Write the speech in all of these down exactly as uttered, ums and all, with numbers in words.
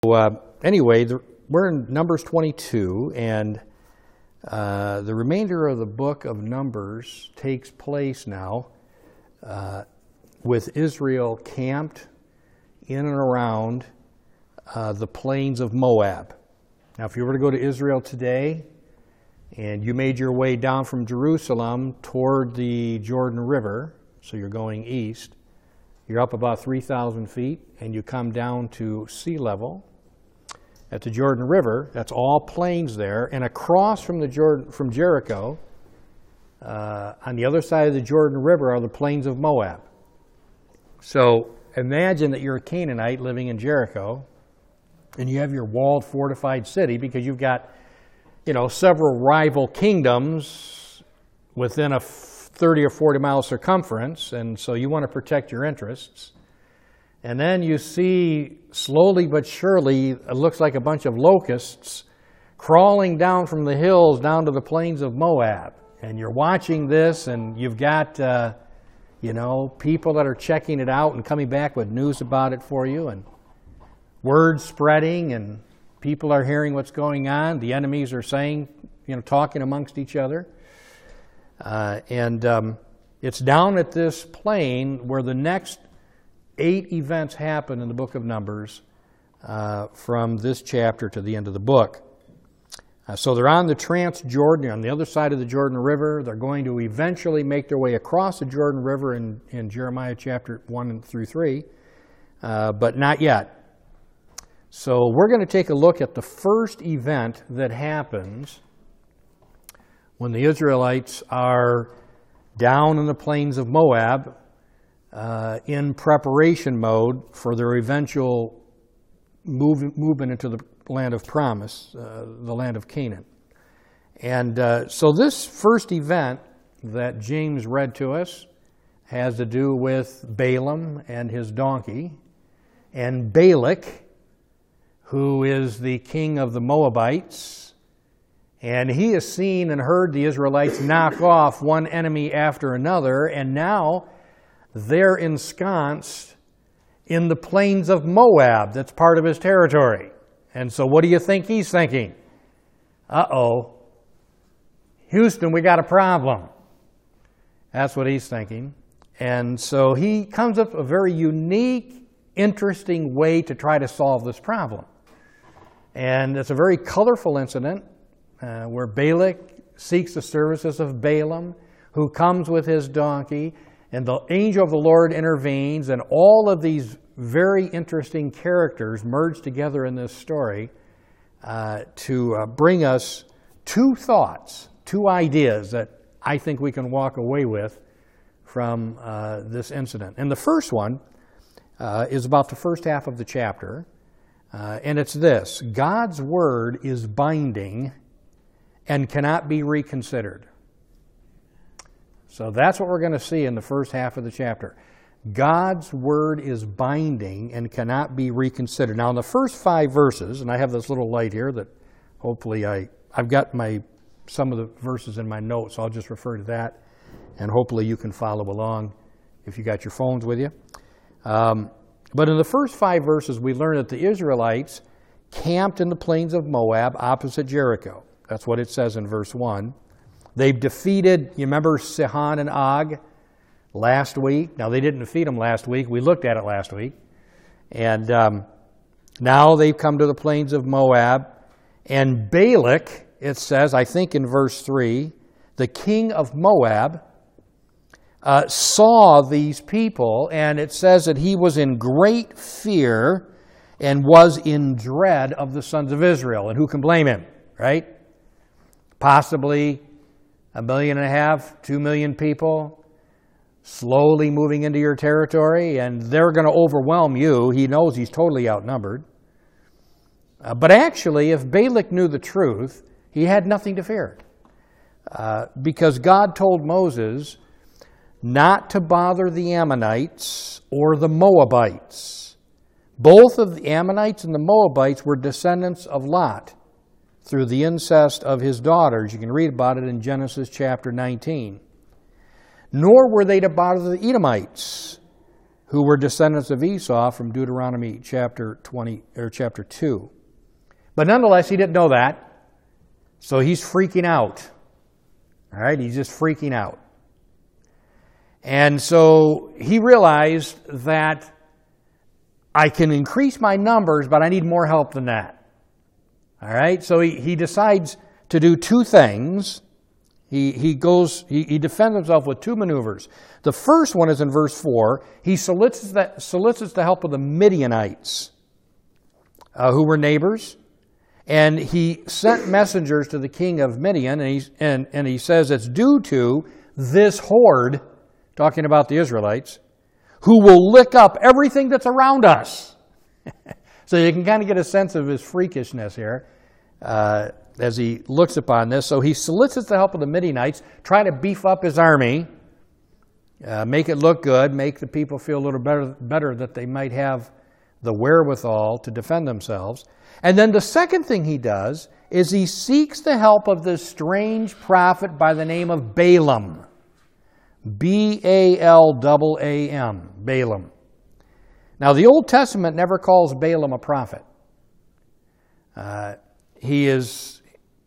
Uh, anyway, the, we're in Numbers twenty-two, and uh, the remainder of the book of Numbers takes place now uh, with Israel camped in and around uh, the plains of Moab. Now, if you were to go to Israel today, and you made your way down from Jerusalem toward the Jordan River, so you're going east, you're up about three thousand feet, and you come down to sea level at the Jordan River. That's all plains there, and across from the Jordan, from Jericho, uh, on the other side of the Jordan River are the plains of Moab. So imagine that you're a Canaanite living in Jericho, and you have your walled, fortified city because you've got, you know, several rival kingdoms within a thirty or forty mile circumference, and so you want to protect your interests. And then you see, slowly but surely, it looks like a bunch of locusts crawling down from the hills down to the plains of Moab. And you're watching this, and you've got, uh, you know, people that are checking it out and coming back with news about it for you, and word spreading, and people are hearing what's going on. The enemies are saying, you know, talking amongst each other. Uh, and um, it's down at this plain where the next eight events happen in the book of Numbers uh, from this chapter to the end of the book. Uh, so they're on the Trans-Jordan, on the other side of the Jordan River. They're going to eventually make their way across the Jordan River in, in Jeremiah chapter one through three, uh, but not yet. So we're going to take a look at the first event that happens when the Israelites are down in the plains of Moab uh, in preparation mode for their eventual move, movement into the land of promise, uh, the land of Canaan. And uh, so this first event that James read to us has to do with Balaam and his donkey, and Balak, who is the king of the Moabites, and he has seen and heard the Israelites knock off one enemy after another, and now they're ensconced in the plains of Moab. That's part of his territory. And so what do you think he's thinking? Uh-oh, Houston, we got a problem. That's what he's thinking. And so he comes up with a very unique, interesting way to try to solve this problem. And it's a very colorful incident uh, where Balak seeks the services of Balaam, who comes with his donkey, and the angel of the Lord intervenes, and all of these very interesting characters merge together in this story uh, to uh, bring us two thoughts, two ideas that I think we can walk away with from uh, this incident. And the first one uh, is about the first half of the chapter. Uh, and it's this: God's word is binding and cannot be reconsidered. So that's what we're going to see in the first half of the chapter. God's word is binding and cannot be reconsidered. Now, in the first five verses, and I have this little light here that hopefully I, I've got my some of the verses in my notes, so I'll just refer to that, and hopefully you can follow along if you got your phones with you. Um, But in the first five verses, we learn that the Israelites camped in the plains of Moab opposite Jericho. That's what it says in verse one. They've defeated, you remember Sihon and Og last week? Now, they didn't defeat them last week. We looked at it last week. And um, now they've come to the plains of Moab. And Balak, it says, I think in verse three, the king of Moab, Uh, saw these people, and it says that he was in great fear and was in dread of the sons of Israel. And who can blame him, right? Possibly a million and a half, two million people slowly moving into your territory, and they're going to overwhelm you. He knows he's totally outnumbered. Uh, but actually, if Balak knew the truth, he had nothing to fear. Uh, because God told Moses not to bother the Ammonites or the Moabites. Both of the Ammonites and the Moabites were descendants of Lot through the incest of his daughters. You can read about it in Genesis chapter nineteen. Nor were they to bother the Edomites, who were descendants of Esau from Deuteronomy chapter twenty or chapter two. But nonetheless, he didn't know that, so he's freaking out. All right, he's just freaking out. And so he realized that I can increase my numbers, but I need more help than that. All right, so he, he decides to do two things. He, he goes, he, he defends himself with two maneuvers. The first one is in verse four. He solicits the, solicits the help of the Midianites, uh, who were neighbors. And he sent messengers to the king of Midian, and he, and, and he says it's due to this horde, talking about the Israelites, who will lick up everything that's around us. So you can kind of get a sense of his freakishness here uh, as he looks upon this. So he solicits the help of the Midianites, trying to beef up his army, uh, make it look good, make the people feel a little better, better that they might have the wherewithal to defend themselves. And then the second thing he does is he seeks the help of this strange prophet by the name of Balaam. B A L A A M, Balaam. Now, the Old Testament never calls Balaam a prophet. Uh, he is,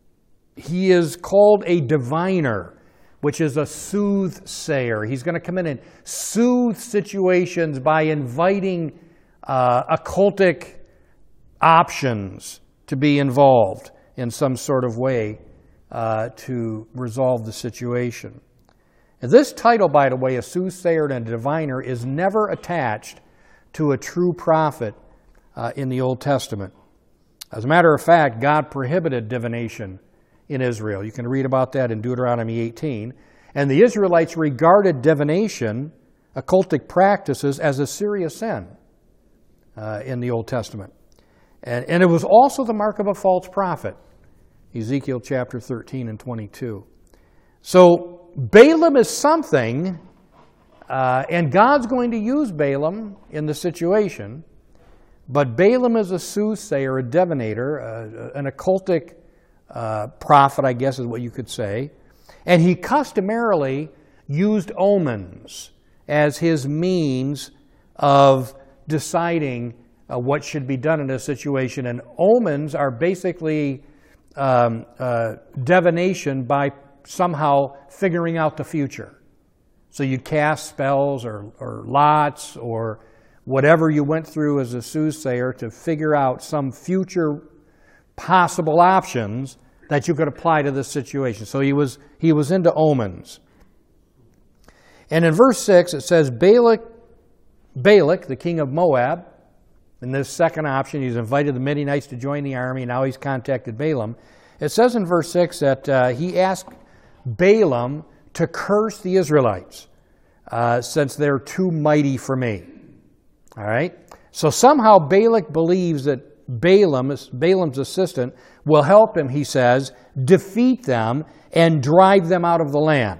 he is called a diviner, which is a soothsayer. He's going to come in and soothe situations by inviting uh, occultic options to be involved in some sort of way uh, to resolve the situation. And this title, by the way, a soothsayer and a diviner, is never attached to a true prophet uh, in the Old Testament. As a matter of fact, God prohibited divination in Israel. You can read about that in Deuteronomy eighteen. And the Israelites regarded divination, occultic practices, as a serious sin uh, in the Old Testament. And, and it was also the mark of a false prophet, Ezekiel chapter thirteen and twenty-two. So Balaam is something, uh, and God's going to use Balaam in the situation, but Balaam is a soothsayer, a divinator, uh, an occultic uh, prophet, I guess is what you could say, and he customarily used omens as his means of deciding Uh, what should be done in a situation. And omens are basically um, uh, divination by somehow figuring out the future. So you'd cast spells or, or lots or whatever you went through as a soothsayer to figure out some future possible options that you could apply to this situation. So he was, he was into omens. And in verse six it says, Balak, Balak, the king of Moab, in this second option, he's invited the Midianites to join the army, and now he's contacted Balaam. It says in verse six that uh, he asked Balaam to curse the Israelites, uh, since they're too mighty for me. All right? So somehow Balak believes that Balaam, Balaam's assistant, will help him, he says, defeat them and drive them out of the land.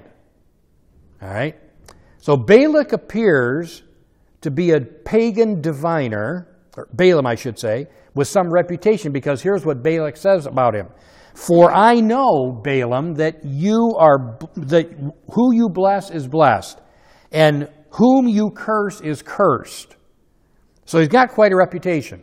All right? So Balak appears to be a pagan diviner, or Balaam, I should say, with some reputation, because here's what Balak says about him. For I know, Balaam, that you are that who you bless is blessed, and whom you curse is cursed. So he's got quite a reputation.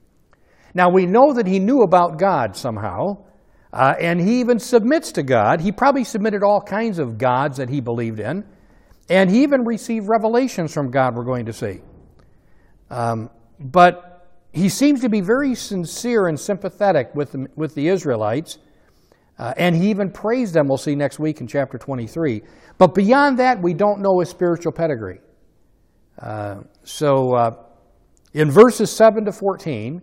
Now we know that he knew about God somehow, uh, and he even submits to God. He probably submitted all kinds of gods that he believed in, and he even received revelations from God, we're going to see. Um, but he seems to be very sincere and sympathetic with the, with the Israelites, uh, and he even praised them, we'll see next week in chapter twenty-three. But beyond that, we don't know his spiritual pedigree. Uh, so uh, in verses seven to fourteen,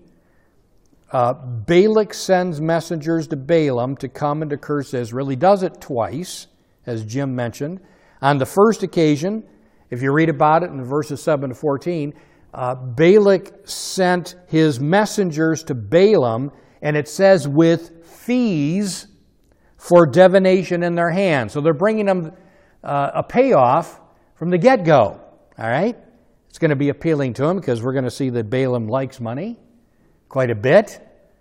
uh, Balak sends messengers to Balaam to come and to curse Israel. He does it twice, as Jim mentioned. On the first occasion, if you read about it in verses seven to fourteen, Uh, Balak sent his messengers to Balaam, and it says with fees for divination in their hands. So they're bringing them uh, a payoff from the get-go. All right? It's going to be appealing to him because we're going to see that Balaam likes money quite a bit.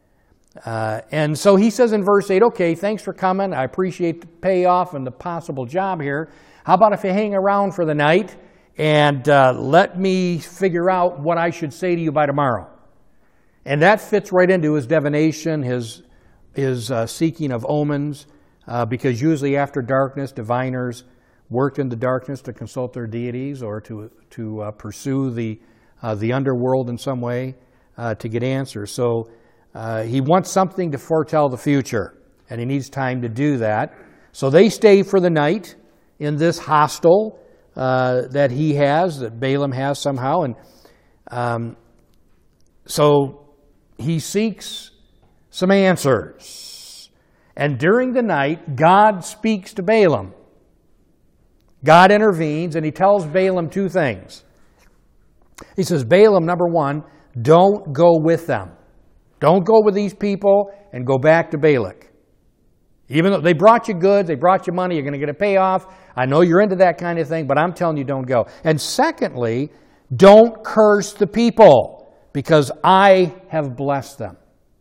Uh, and so he says in verse eight, okay, thanks for coming. I appreciate the payoff and the possible job here. How about if you hang around for the night and uh, let me figure out what I should say to you by tomorrow. And that fits right into his divination, his, his uh, seeking of omens, uh, because usually after darkness, diviners worked in the darkness to consult their deities or to, to uh, pursue the, uh, the underworld in some way uh, to get answers. So uh, he wants something to foretell the future, and he needs time to do that. So they stay for the night in this hostel uh, that he has, that Balaam has somehow. And um, so he seeks some answers. And during the night, God speaks to Balaam. God intervenes, and he tells Balaam two things. He says, Balaam, number one, don't go with them. Don't go with these people and go back to Balak. Even though they brought you goods, they brought you money, you're going to get a payoff. I know you're into that kind of thing, but I'm telling you, don't go. And secondly, don't curse the people, because I have blessed them.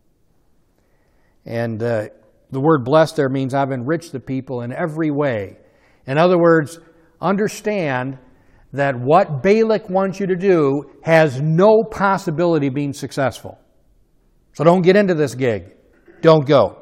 And uh, the word blessed there means I've enriched the people in every way. In other words, understand that what Balak wants you to do has no possibility of being successful. So don't get into this gig. Don't go.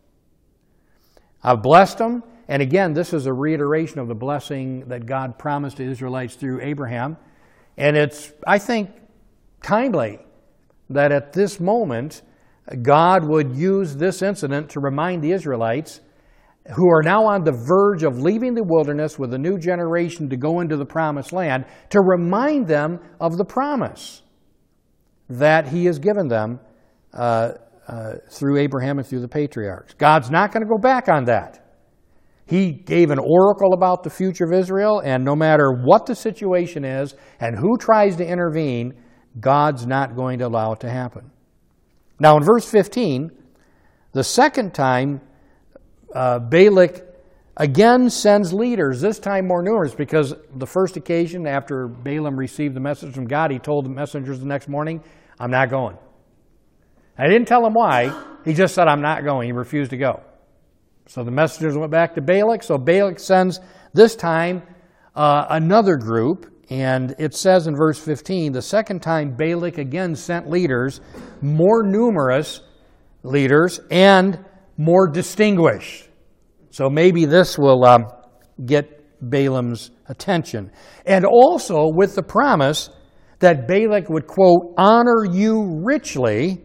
I've blessed them. And again, this is a reiteration of the blessing that God promised to Israelites through Abraham. And it's, I think, timely that at this moment, God would use this incident to remind the Israelites, who are now on the verge of leaving the wilderness with a new generation to go into the promised land, to remind them of the promise that he has given them uh, uh, through Abraham and through the patriarchs. God's not going to go back on that. He gave an oracle about the future of Israel, and no matter what the situation is and who tries to intervene, God's not going to allow it to happen. Now in verse fifteen, the second time, uh, Balak again sends leaders, this time more numerous, because the first occasion after Balaam received the message from God, he told the messengers the next morning, I'm not going. I didn't tell him why. He just said, I'm not going. He refused to go. So the messengers went back to Balak. So Balak sends this time uh, another group. And it says in verse fifteen, the second time Balak again sent leaders, more numerous leaders and more distinguished. So maybe this will um, get Balaam's attention. And also with the promise that Balak would, quote, honor you richly,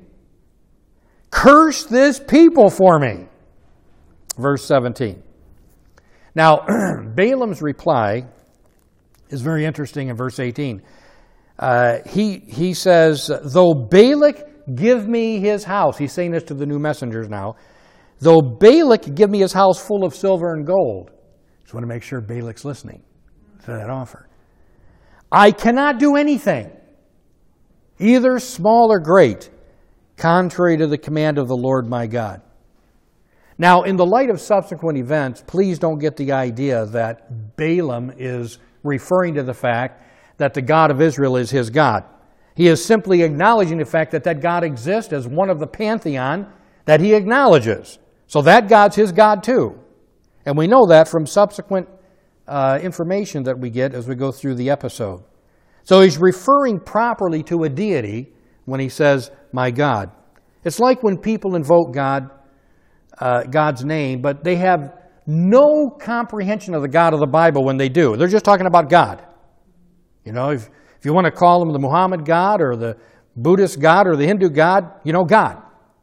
curse this people for me. Verse seventeen. Now, Balaam's reply is very interesting in verse eighteen. Uh, he, he says, though Balak give me his house, he's saying this to the new messengers now, though Balak give me his house full of silver and gold, just want to make sure Balak's listening to that offer, I cannot do anything, either small or great, contrary to the command of the Lord my God. Now, in the light of subsequent events, please don't get the idea that Balaam is referring to the fact that the God of Israel is his God. He is simply acknowledging the fact that that God exists as one of the pantheon that he acknowledges. So that God's his God too. And we know that from subsequent uh, information that we get as we go through the episode. So he's referring properly to a deity when he says, my God. It's like when people invoke God, uh, God's name, but they have no comprehension of the God of the Bible when they do. They're just talking about God. You know, if, if you want to call him the Muhammad God or the Buddhist God or the Hindu God, you know, God.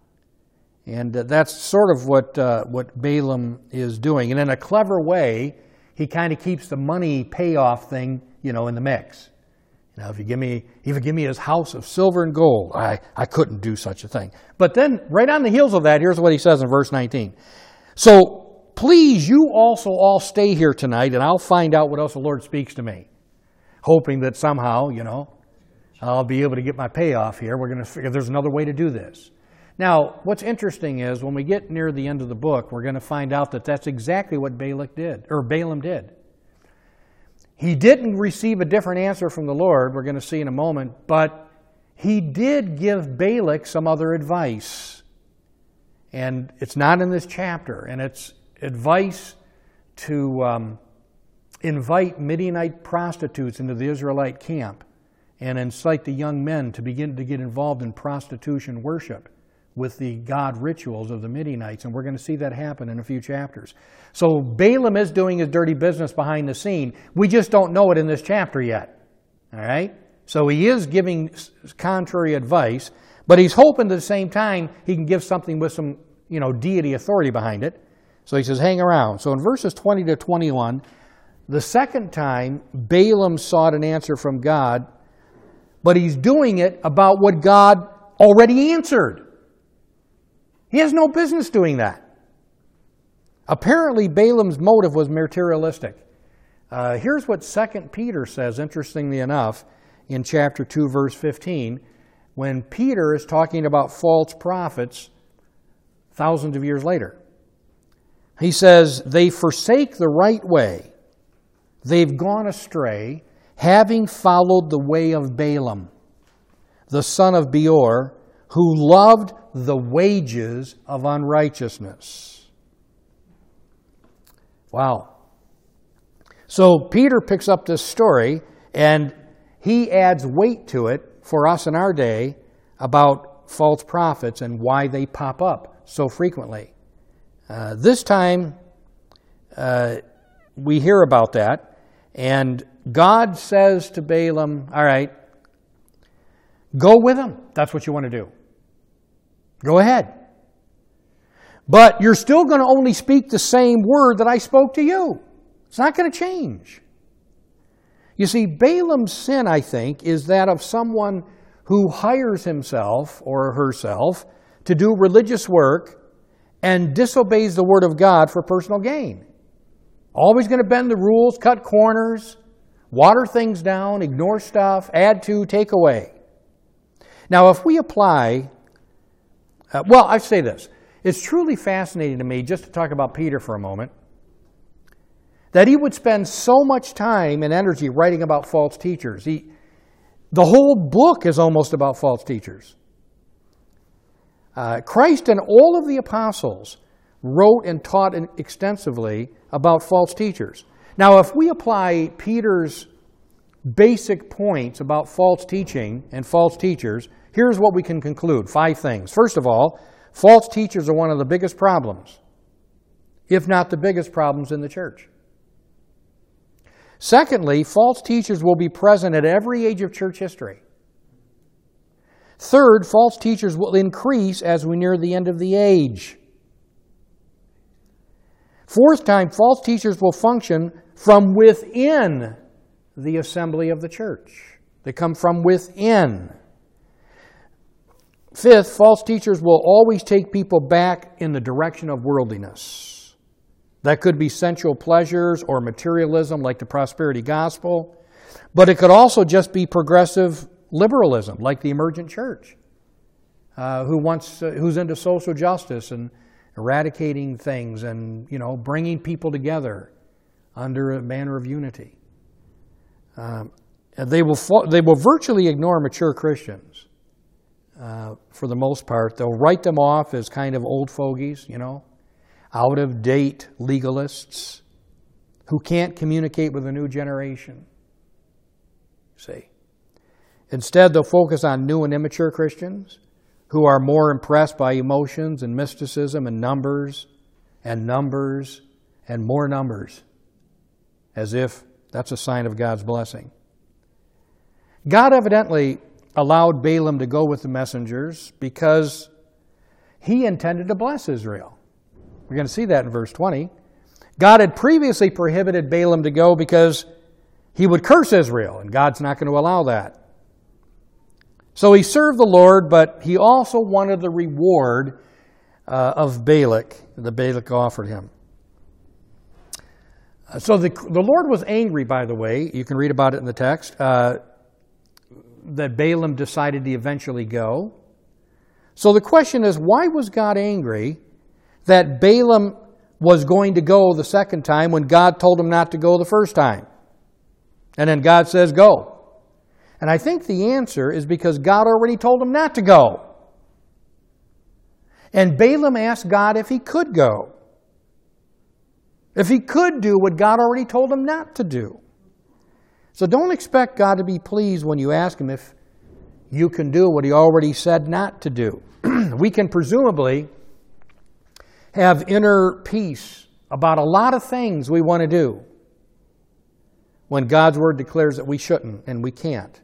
And uh, that's sort of what, uh, what Balaam is doing. And in a clever way, he kind of keeps the money payoff thing, you know, in the mix. You know, if you give me, if you give me his house of silver and gold, I, I couldn't do such a thing. But then, right on the heels of that, here's what he says in verse nineteen. So, please, you also all stay here tonight, and I'll find out what else the Lord speaks to me. Hoping that somehow, you know, I'll be able to get my payoff here. We're going to figure there's another way to do this. Now, what's interesting is when we get near the end of the book, we're going to find out that that's exactly what Balak did, or Balaam did. He didn't receive a different answer from the Lord, we're going to see in a moment, but he did give Balak some other advice. And it's not in this chapter, and it's advice to, um, invite Midianite prostitutes into the Israelite camp and incite the young men to begin to get involved in prostitution worship with the god rituals of the Midianites. And we're going to see that happen in a few chapters. So Balaam is doing his dirty business behind the scene. We just don't know it in this chapter yet. All right? So he is giving contrary advice, but he's hoping at the same time he can give something with some, you know, deity authority behind it. So he says, hang around. So in verses twenty to twenty-one, the second time Balaam sought an answer from God, but he's doing it about what God already answered. He has no business doing that. Apparently, Balaam's motive was materialistic. Uh, here's what Second Peter says, interestingly enough, in chapter two, verse fifteen, when Peter is talking about false prophets thousands of years later. He says, they forsake the right way. They've gone astray, having followed the way of Balaam, the son of Beor, who loved the wages of unrighteousness. Wow. So Peter picks up this story and he adds weight to it for us in our day about false prophets and why they pop up so frequently. Uh, this time uh, we hear about that, and God says to Balaam, all right, go with them. That's what you want to do. Go ahead. But you're still going to only speak the same word that I spoke to you. It's not going to change. You see, Balaam's sin, I think, is that of someone who hires himself or herself to do religious work and disobeys the word of God for personal gain. Always going to bend the rules, cut corners, water things down, ignore stuff, add to, take away. Now, if we apply, uh, well, I say this. It's truly fascinating to me, just to talk about Peter for a moment, that he would spend so much time and energy writing about false teachers. He, the whole book is almost about false teachers. Uh, Christ and all of the apostles wrote and taught extensively about false teachers. Now, if we apply Peter's basic points about false teaching and false teachers, here's what we can conclude. Five things. First of all, false teachers are one of the biggest problems, if not the biggest problems in the church. Secondly, false teachers will be present at every age of church history. Third, false teachers will increase as we near the end of the age. Fourth time, false teachers will function from within the assembly of the church. They come from within. Fifth, false teachers will always take people back in the direction of worldliness. That could be sensual pleasures or materialism like the prosperity gospel, but it could also just be progressive liberalism like the emergent church, uh, who wants, uh, who's into social justice and eradicating things and, you know, bringing people together under a manner of unity. Um, they will fo- they will virtually ignore mature Christians. Uh, for the most part, they'll write them off as kind of old fogies, you know, out-of-date legalists who can't communicate with the new generation. See, instead, they'll focus on new and immature Christians who are more impressed by emotions and mysticism and numbers and numbers and more numbers, as if that's a sign of God's blessing. God evidently allowed Balaam to go with the messengers because he intended to bless Israel. We're going to see that in verse twenty. God had previously prohibited Balaam to go because he would curse Israel, and God's not going to allow that. So he served the Lord, but he also wanted the reward uh, of Balak that Balak offered him. Uh, so the, the Lord was angry, by the way. You can read about it in the text, uh, that Balaam decided to eventually go. So the question is, why was God angry that Balaam was going to go the second time when God told him not to go the first time? And then God says, go. And I think the answer is because God already told him not to go. And Balaam asked God if he could go. if he could do what God already told him not to do. So don't expect God to be pleased when you ask him if you can do what he already said not to do. We can presumably have inner peace about a lot of things we want to do when God's word declares that we shouldn't and we can't.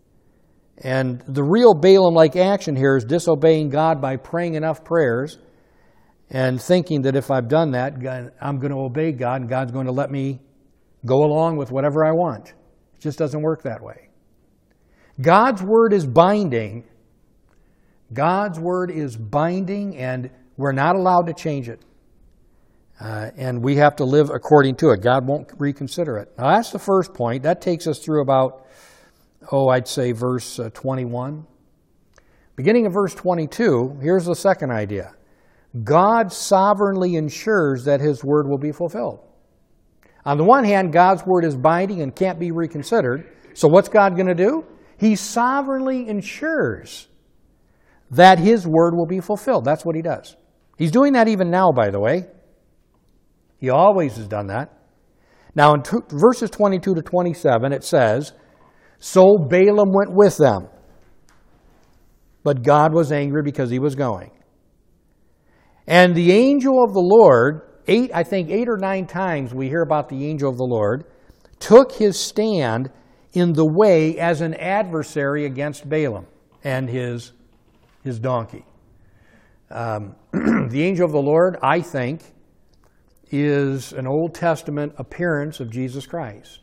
And the real Balaam-like action here is disobeying God by praying enough prayers and thinking that if I've done that, I'm going to obey God and God's going to let me go along with whatever I want. It just doesn't work that way. God's word is binding. God's word is binding, and we're not allowed to change it. Uh, and we have to live according to it. God won't reconsider it. Now, that's the first point. That takes us through about, oh, I'd say verse uh, twenty-one. Beginning of verse twenty-two, here's the second idea. God sovereignly ensures that his word will be fulfilled. On the one hand, God's word is binding and can't be reconsidered. So what's God going to do? He sovereignly ensures that his word will be fulfilled. That's what he does. He's doing that even now, by the way. He always has done that. Now, in two, verses twenty-two to twenty-seven, it says, so Balaam went with them, but God was angry because he was going. And the angel of the Lord, eight, I think eight or nine times we hear about the angel of the Lord, took his stand in the way as an adversary against Balaam and his, his donkey. Um, the angel of the Lord, I think, is an Old Testament appearance of Jesus Christ.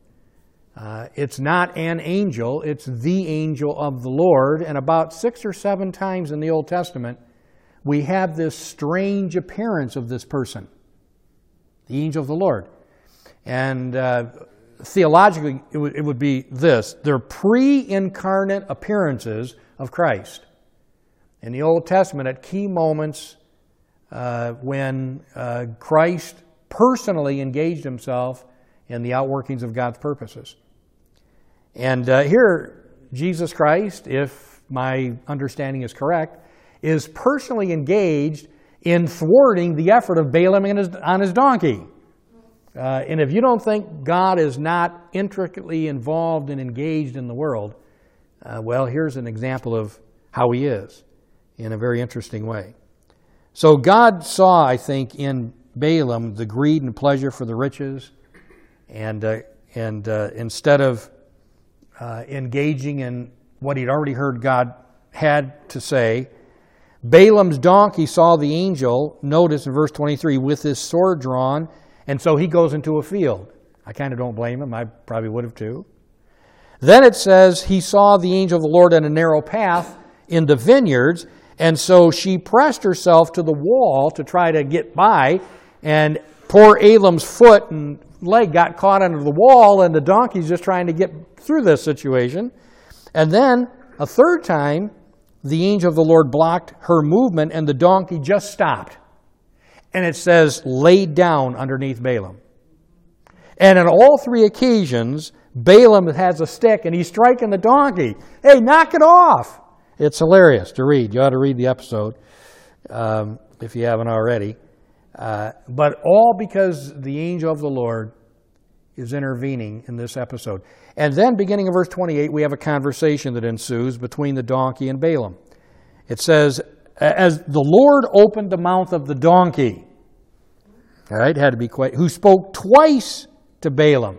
Uh, it's not an angel, it's the angel of the Lord. And about six or seven times in the Old Testament, we have this strange appearance of this person, the angel of the Lord. And uh, theologically, it would, it would be this. They're pre-incarnate appearances of Christ. In the Old Testament, at key moments uh, when uh, Christ personally engaged himself in the outworkings of God's purposes. And uh, here, Jesus Christ, if my understanding is correct, is personally engaged in thwarting the effort of Balaam in his, on his donkey. Uh, and if you don't think God is not intricately involved and engaged in the world, uh, well, here's an example of how he is in a very interesting way. So God saw, I think, in Balaam the greed and pleasure for the riches, and, uh, and uh, instead of uh, engaging in what he'd already heard God had to say, Balaam's donkey saw the angel, notice in verse twenty-three, with his sword drawn, and so he goes into a field. I kind of don't blame him. I probably would have too. Then it says he saw the angel of the Lord in a narrow path in the vineyards, and so she pressed herself to the wall to try to get by, and poor Elam's foot and leg got caught under the wall, and the donkey's just trying to get through this situation. And then a third time, the angel of the Lord blocked her movement, and the donkey just stopped. And it says, laid down underneath Balaam. And on all three occasions, Balaam has a stick, and he's striking the donkey. Hey, knock it off! It's hilarious to read. You ought to read the episode um, if you haven't already. Uh, but all because the angel of the Lord is intervening in this episode. And then, beginning in verse twenty-eight, we have a conversation that ensues between the donkey and Balaam. It says, as the Lord opened the mouth of the donkey, all right, had to be quite, who spoke twice to Balaam.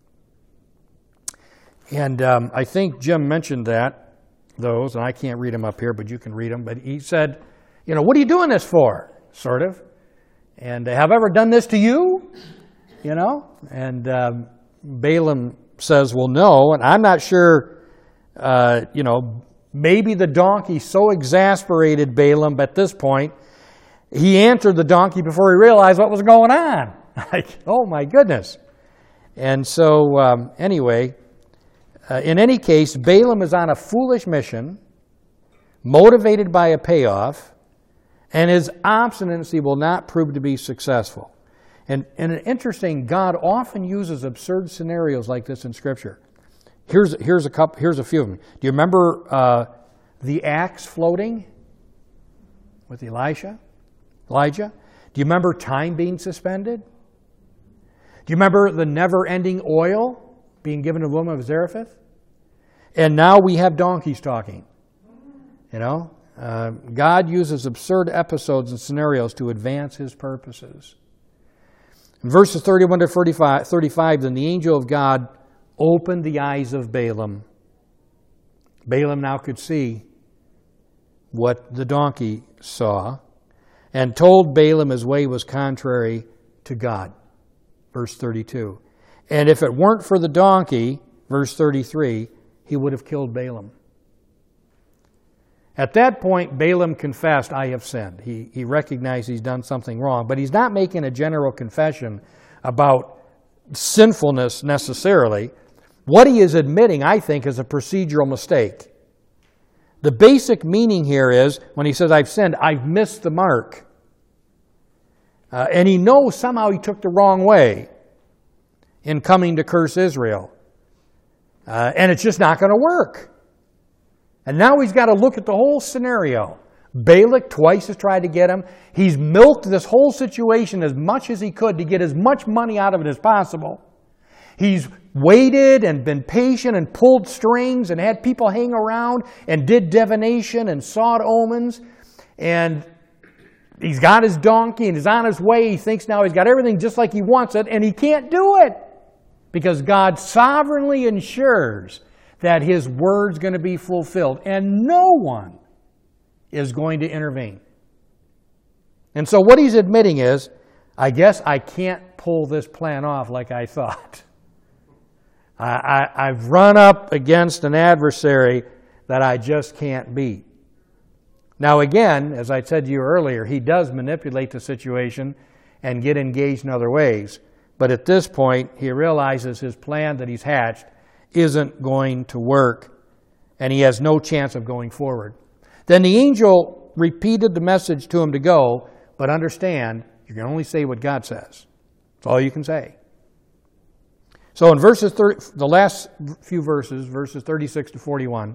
And um, I think Jim mentioned that, those, and I can't read them up here, but you can read them. But he said, you know, what are you doing this for? Sort of. And have I ever done this to you? You know? And um, Balaam says, well, no. And I'm not sure, uh, you know, maybe the donkey so exasperated Balaam at this point, he answered the donkey before he realized what was going on. Like, oh my goodness. And so, um, anyway, uh, in any case, Balaam is on a foolish mission, motivated by a payoff, and his obstinacy will not prove to be successful. And, and an interesting, God often uses absurd scenarios like this in Scripture. Here's, here's, a, couple, here's a few of them. Do you remember uh, the axe floating with Elisha? Elijah? Do you remember time being suspended? Do you remember the never-ending oil being given to the woman of Zarephath? And now we have donkeys talking. You know, uh, God uses absurd episodes and scenarios to advance His purposes. In verses thirty-one to thirty-five, then the angel of God opened the eyes of Balaam. Balaam now could see what the donkey saw, and told Balaam his way was contrary to God. Verse thirty-two. And if it weren't for the donkey, verse thirty-three, he would have killed Balaam. At that point, Balaam confessed, I have sinned. He, he recognized he's done something wrong, but he's not making a general confession about sinfulness necessarily. What he is admitting, I think, is a procedural mistake. The basic meaning here is, when he says, I've sinned, I've missed the mark. Uh, and he knows somehow he took the wrong way in coming to curse Israel. Uh, and it's just not going to work. And now he's got to look at the whole scenario. Balak twice has tried to get him. He's milked this whole situation as much as he could to get as much money out of it as possible. He's waited and been patient and pulled strings and had people hang around and did divination and sawed omens. And he's got his donkey and he's on his way. He thinks now he's got everything just like he wants it, and he can't do it because God sovereignly ensures that His word's going to be fulfilled, and no one is going to intervene. And so what he's admitting is, I guess I can't pull this plan off like I thought. I, I, I've run up against an adversary that I just can't beat. Now again, as I said to you earlier, he does manipulate the situation and get engaged in other ways. But at this point, he realizes his plan that he's hatched isn't going to work, and he has no chance of going forward. Then the angel repeated the message to him to go, but understand, you can only say what God says. That's all you can say. So in verses thirty, the last few verses, verses thirty-six to forty-one,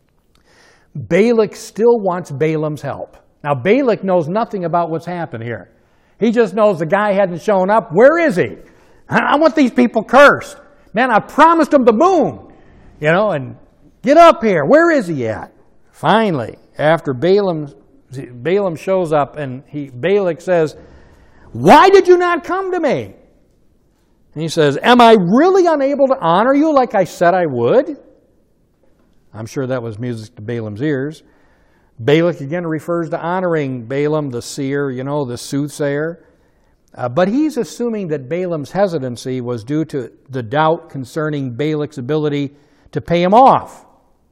Balak still wants Balaam's help. Now Balak knows nothing about what's happened here. He just knows the guy hadn't shown up. Where is he? I want these people cursed. Man, I promised them the moon. You know, and get up here. Where is he at? Finally, after Balaam, Balaam shows up and he, Balak says, why did you not come to me? And he says, am I really unable to honor you like I said I would? I'm sure that was music to Balaam's ears. Balak again refers to honoring Balaam, the seer, you know, the soothsayer. Uh, but he's assuming that Balaam's hesitancy was due to the doubt concerning Balak's ability to pay him off.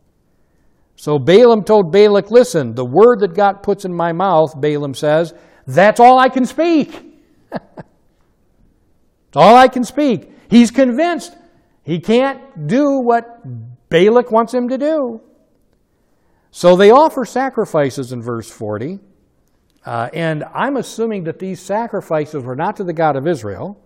So Balaam told Balak, listen, the word that God puts in my mouth, Balaam says, that's all I can speak. It's all I can speak. He's convinced he can't do what Balak wants him to do. So they offer sacrifices in verse forty. Uh, and I'm assuming that these sacrifices were not to the God of Israel.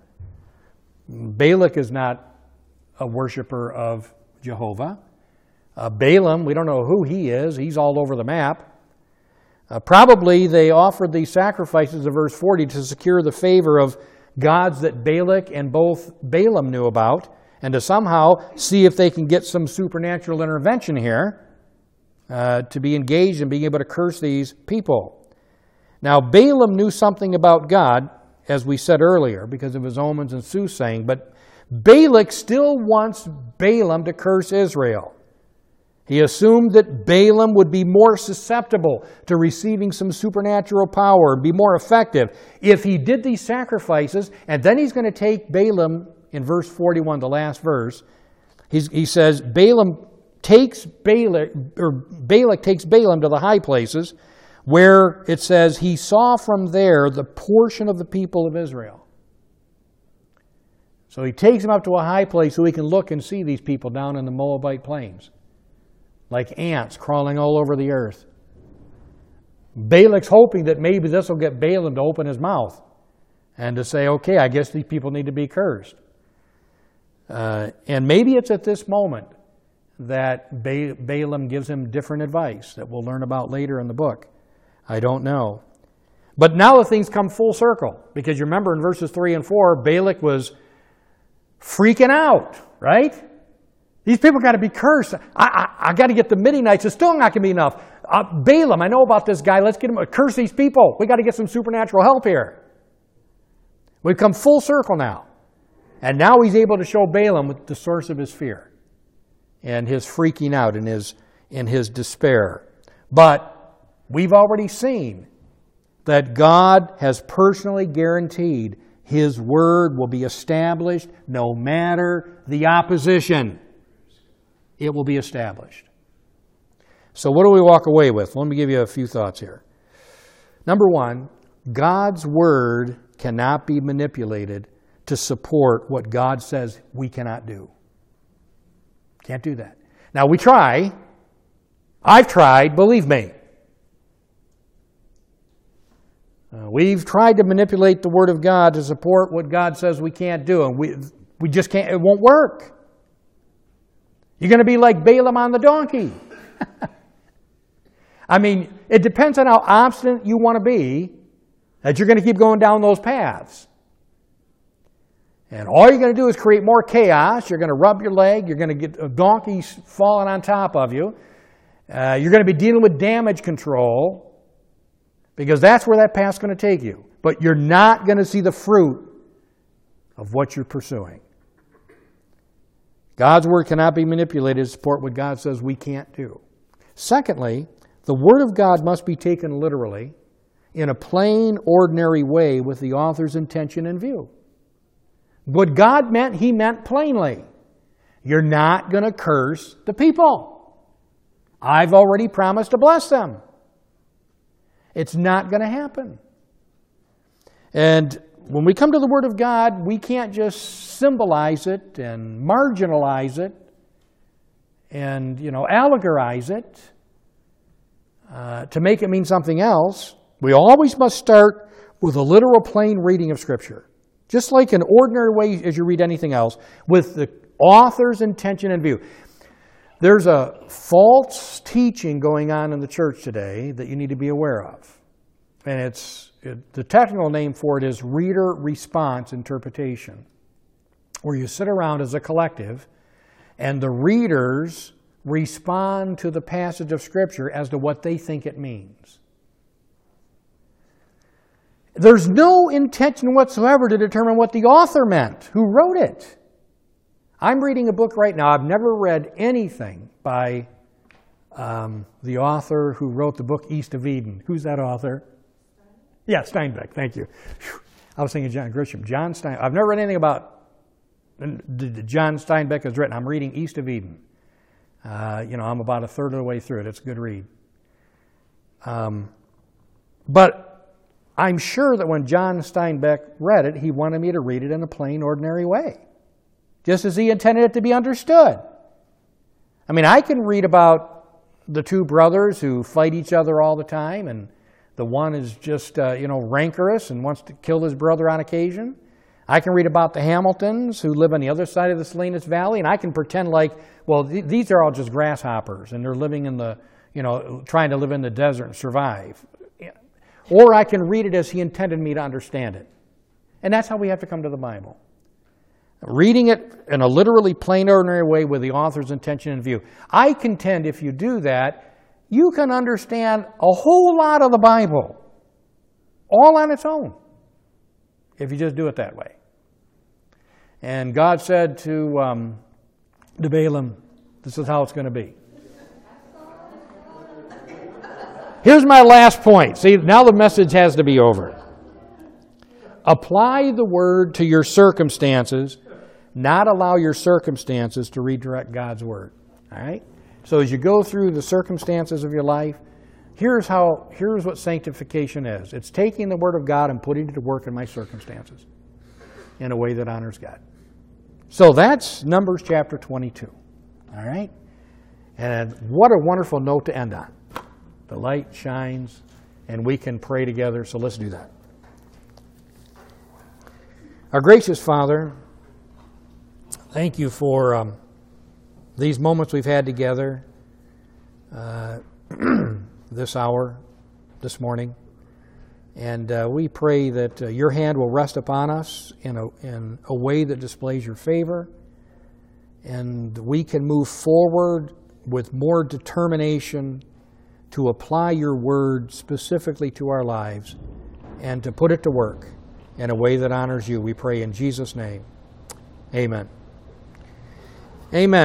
Balak is not a worshiper of Jehovah. Uh, Balaam, we don't know who he is. He's all over the map. Uh, probably they offered these sacrifices in verse forty to secure the favor of gods that Balak and both Balaam knew about, and to somehow see if they can get some supernatural intervention here uh, to be engaged in being able to curse these people. Now, Balaam knew something about God, as we said earlier, because of his omens and soothsaying, but Balak still wants Balaam to curse Israel. He assumed that Balaam would be more susceptible to receiving some supernatural power, be more effective if he did these sacrifices, and then he's going to take Balaam, in verse forty-one, the last verse, he's, he says, Balaam takes Balak, or Balak takes Balaam to the high places, where it says he saw from there the portion of the people of Israel. So he takes him up to a high place so he can look and see these people down in the Moabite plains, like ants crawling all over the earth. Balak's hoping that maybe this will get Balaam to open his mouth and to say, okay, I guess these people need to be cursed. Uh, and maybe it's at this moment that ba- Balaam gives him different advice that we'll learn about later in the book. I don't know. But now the things come full circle, because you remember in verses three and four, Balak was freaking out, right? These people got to be cursed. I, I, I got to get the Midianites. It's still not going to be enough. Uh, Balaam, I know about this guy. Let's get him. Curse these people. We got to get some supernatural help here. We've come full circle now. And now he's able to show Balaam the source of his fear and his freaking out and his, and his despair. But we've already seen that God has personally guaranteed His word will be established no matter the opposition. It will be established. So what do we walk away with? Let me give you a few thoughts here. Number one, God's word cannot be manipulated to support what God says we cannot do. Can't do that. Now we try. I've tried, believe me. Uh, we've tried to manipulate the Word of God to support what God says we can't do, and we, we just can't, it won't work. You're going to be like Balaam on the donkey. I mean, it depends on how obstinate you want to be that you're going to keep going down those paths. And all you're going to do is create more chaos. You're going to rub your leg. You're going to get a donkey falling on top of you. Uh, you're going to be dealing with damage control because that's where that path's going to take you. But you're not going to see the fruit of what you're pursuing. God's word cannot be manipulated to support what God says we can't do. Secondly, the word of God must be taken literally in a plain, ordinary way with the author's intention in view. What God meant, He meant plainly. You're not going to curse the people. I've already promised to bless them. It's not going to happen. And when we come to the Word of God, we can't just symbolize it and marginalize it and, you know, allegorize it uh, to make it mean something else. We always must start with a literal, plain reading of Scripture. Just like an ordinary way as you read anything else, with the author's intention in view. There's a false teaching going on in the church today that you need to be aware of. And it's it, the technical name for it is reader response interpretation, where you sit around as a collective and the readers respond to the passage of Scripture as to what they think it means. There's no intention whatsoever to determine what the author meant, who wrote it. I'm reading a book right now. I've never read anything by um, the author who wrote the book East of Eden. Who's that author? Yeah, Steinbeck. Thank you. Whew. I was thinking John Grisham. John Stein. I've never read anything about John Steinbeck has written. I'm reading East of Eden. Uh, you know, I'm about a third of the way through it. It's a good read. Um, but I'm sure that when John Steinbeck read it, he wanted me to read it in a plain, ordinary way, just as he intended it to be understood. I mean, I can read about the two brothers who fight each other all the time, and the one is just, uh, you know, rancorous and wants to kill his brother on occasion. I can read about the Hamiltons who live on the other side of the Salinas Valley, and I can pretend like, well, th- these are all just grasshoppers, and they're living in the, you know, trying to live in the desert and survive. Or I can read it as he intended me to understand it. And that's how we have to come to the Bible. Reading it in a literally plain, ordinary way with the author's intention in view. I contend if you do that, you can understand a whole lot of the Bible, all on its own, if you just do it that way. And God said to, um, to Balaam, this is how it's going to be. Here's my last point. See, now the message has to be over. Apply the word to your circumstances, not allow your circumstances to redirect God's word. All right? So as you go through the circumstances of your life, here's how here's what sanctification is. It's taking the word of God and putting it to work in my circumstances in a way that honors God. So that's Numbers chapter twenty-two. All right? And what a wonderful note to end on. The light shines, and we can pray together, so let's do that. Our gracious Father, thank you for um, these moments we've had together uh, this hour, this morning. And uh, we pray that uh, your hand will rest upon us in a, in a way that displays your favor, and we can move forward with more determination to apply your word specifically to our lives and to put it to work in a way that honors you. We pray in Jesus' name. Amen. Amen.